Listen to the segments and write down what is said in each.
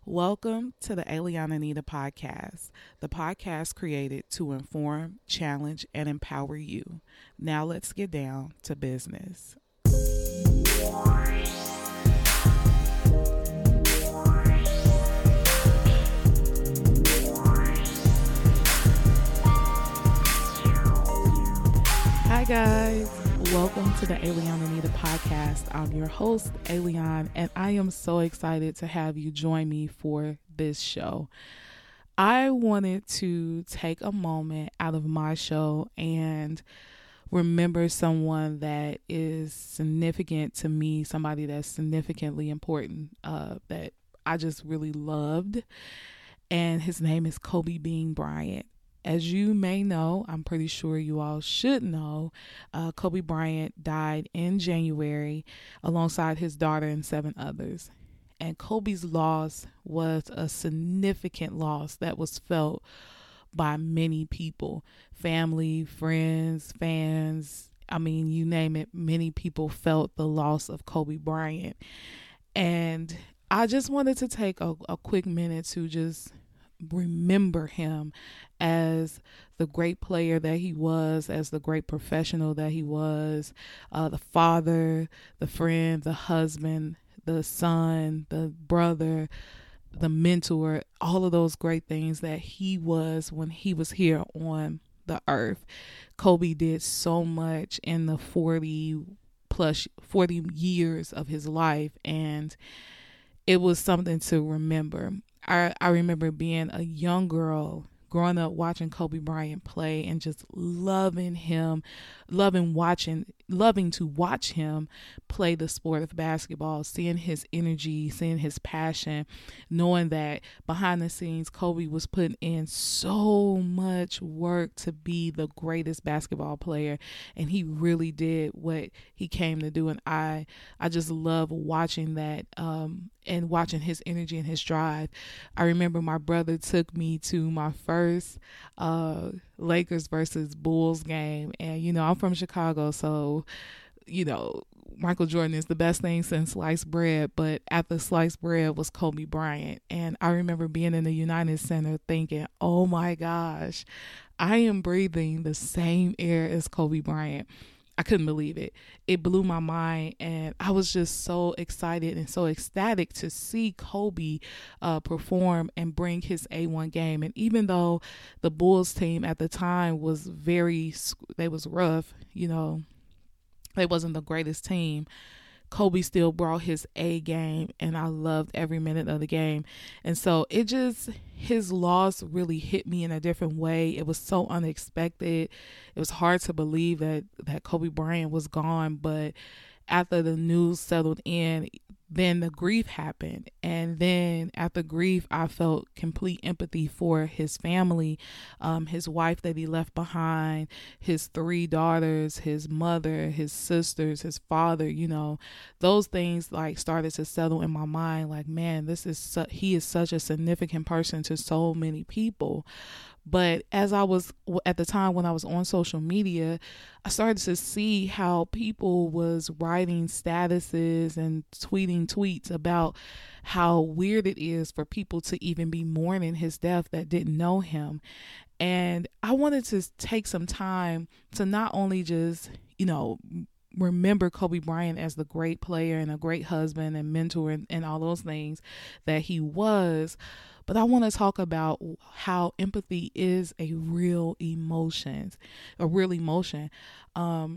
Welcome to the Eliana Nita podcast, the podcast created to inform, challenge, and empower you. Now let's get down to business. Hi guys, welcome to the Eliana Nita podcast. I'm your host, Eliane, and I am so excited to have you join me for this show. I wanted to take a moment out of my show and remember someone that is significant to me, somebody that's significantly important, that I just really loved. And his name is Kobe Bean Bryant. As you may know, I'm pretty sure you all should know, Kobe Bryant died in January alongside his daughter and 7 others. And Kobe's loss was a significant loss that was felt by many people, family, friends, fans. I mean, you name it, many people felt the loss of Kobe Bryant. And I just wanted to take a quick minute to just remember him as the great player that he was, as the great professional that he was, the father, the friend, the husband, the son, the brother, the mentor, all of those great things that he was when he was here on the earth. Kobe did so much in the 40 years of his life, and it was something to remember. I remember being a young girl growing up watching Kobe Bryant play and just loving him, loving to watch him play the sport of basketball, seeing his energy, seeing his passion, knowing that behind the scenes Kobe was putting in so much work to be the greatest basketball player, and he really did what he came to do. And I just love watching that and watching his energy and his drive. I remember my brother took me to my first Lakers versus Bulls game, and I'm from Chicago, so Michael Jordan is the best thing since sliced bread, but after sliced bread was Kobe Bryant. And I remember being in the United Center thinking, oh my gosh, I am breathing the same air as Kobe Bryant. I couldn't believe it. It blew my mind, and I was just so excited and so ecstatic to see Kobe perform and bring his A1 game. And even though the Bulls team at the time was they was rough, they wasn't the greatest team, Kobe still brought his A game, and I loved every minute of the game. And so his loss really hit me in a different way. It was so unexpected. It was hard to believe that Kobe Bryant was gone, but after the news settled in, then the grief happened. And then after grief, I felt complete empathy for his family, his wife that he left behind, his 3 daughters, his mother, his sisters, his father. Those things started to settle in my mind. Like, man, he is such a significant person to so many people. But as I was at the time when I was on social media, I started to see how people was writing statuses and tweeting tweets about how weird it is for people to even be mourning his death that didn't know him. And I wanted to take some time to not only just, remember Kobe Bryant as the great player and a great husband and mentor and all those things that he was, but I want to talk about how empathy is a real emotion. I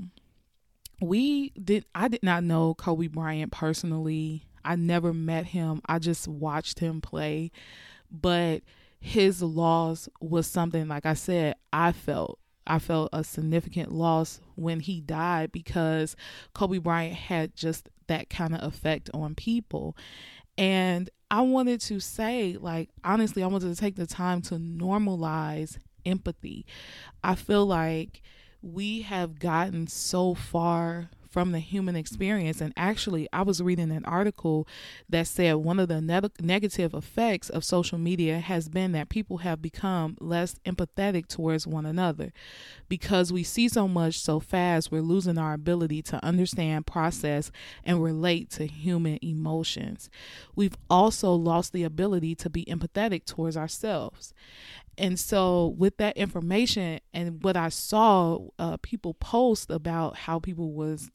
did not know Kobe Bryant personally. I never met him. I just watched him play. But his loss was something, like I said, I felt a significant loss when he died, because Kobe Bryant had just that kind of effect on people. And I wanted to say, honestly, I wanted to take the time to normalize empathy. I feel like we have gotten so far from the human experience. And actually, I was reading an article that said one of the negative effects of social media has been that people have become less empathetic towards one another. Because we see so much so fast, we're losing our ability to understand, process, and relate to human emotions. We've also lost the ability to be empathetic towards ourselves. And so with that information and what I saw people post about how people was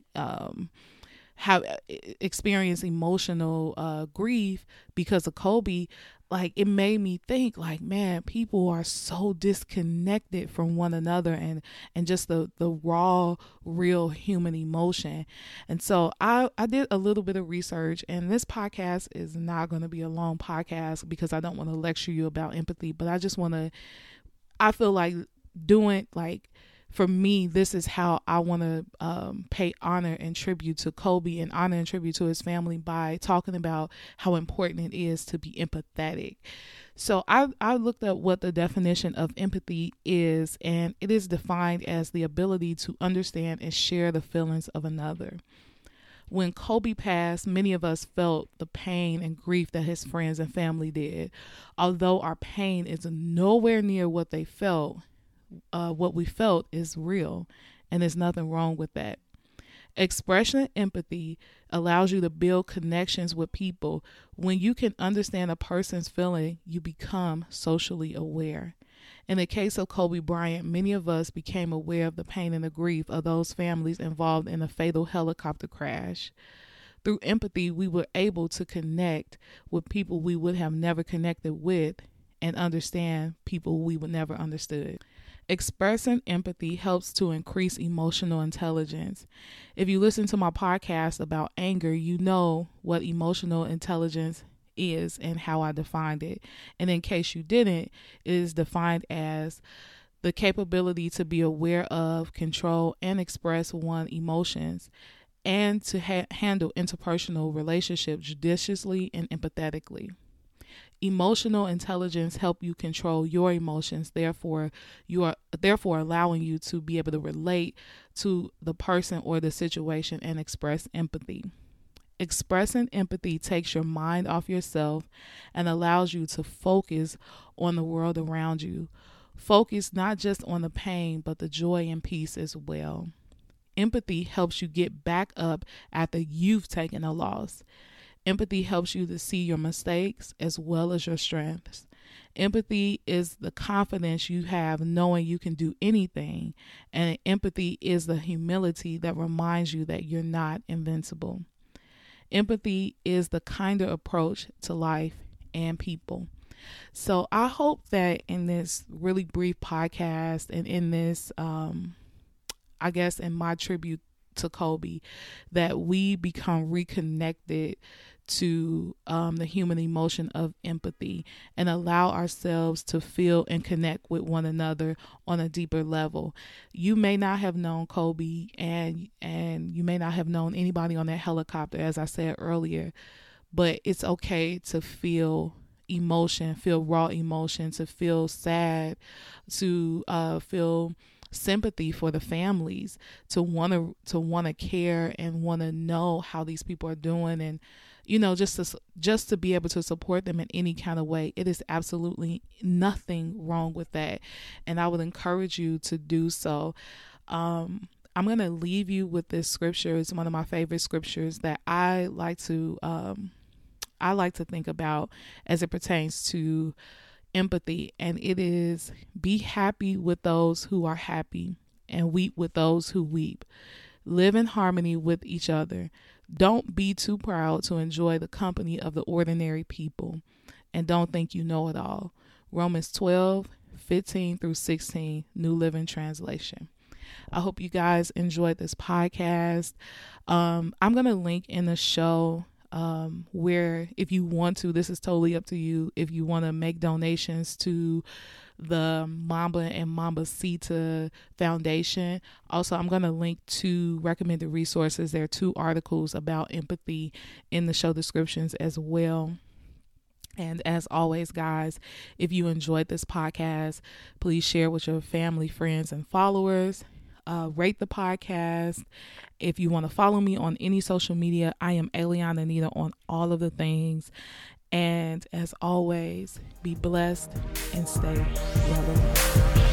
how experience emotional grief because of Kobe, like it made me think like, man, people are so disconnected from one another and just the raw, real human emotion. And so I did a little bit of research, and this podcast is not going to be a long podcast because I don't want to lecture you about empathy, but I feel like doing like, for me, this is how I want to pay honor and tribute to Kobe and honor and tribute to his family by talking about how important it is to be empathetic. So I looked up what the definition of empathy is, and it is defined as the ability to understand and share the feelings of another. When Kobe passed, many of us felt the pain and grief that his friends and family did. Although our pain is nowhere near what they felt, what we felt is real, and there's nothing wrong with that. Expression empathy allows you to build connections with people. When you can understand a person's feeling, you become socially aware. In the case of Kobe Bryant, many of us became aware of the pain and the grief of those families involved in a fatal helicopter crash. Through empathy, we were able to connect with people we would have never connected with and understand people we would never understood. Expressing empathy helps to increase emotional intelligence. If you listen to my podcast about anger, you know what emotional intelligence is and how I defined it. And in case you didn't, it is defined as the capability to be aware of, control, and express one's emotions, and to handle interpersonal relationships judiciously and empathetically. Emotional intelligence help you control your emotions, therefore allowing you to be able to relate to the person or the situation and express empathy. Expressing empathy takes your mind off yourself and allows you to focus on the world around you. Focus not just on the pain, but the joy and peace as well. Empathy helps you get back up after you've taken a loss. Empathy helps you to see your mistakes as well as your strengths. Empathy is the confidence you have knowing you can do anything, and empathy is the humility that reminds you that you're not invincible. Empathy is the kinder approach to life and people. So I hope that in this really brief podcast and in this, I guess in my tribute to Kobe, that we become reconnected to the human emotion of empathy and allow ourselves to feel and connect with one another on a deeper level. You may not have known Kobe and you may not have known anybody on that helicopter, as I said earlier, but it's okay to feel emotion, feel raw emotion, to feel sad, to feel sympathy for the families, to want to care and want to know how these people are doing, and just to be able to support them in any kind of way. It is absolutely nothing wrong with that, and I would encourage you to do so. I'm going to leave you with this scripture. It's one of my favorite scriptures that I like to think about as it pertains to empathy, and it is, be happy with those who are happy and weep with those who weep. Live in harmony with each other. Don't be too proud to enjoy the company of the ordinary people, and don't think you know it all. Romans 12:15-16, New Living Translation. I hope you guys enjoyed this podcast. I'm going to link in the show where, if you want to, this is totally up to you, if you want to make donations to the Mamba and Mambacita Foundation. Also, I'm going to link to recommended resources. There are 2 articles about empathy in the show descriptions as well. And as always, guys, if you enjoyed this podcast, please share with your family, friends, and followers. rate the podcast. If you want to follow me on any social media, I am Eliana Nita on all of the things. And as always, be blessed and stay relevant.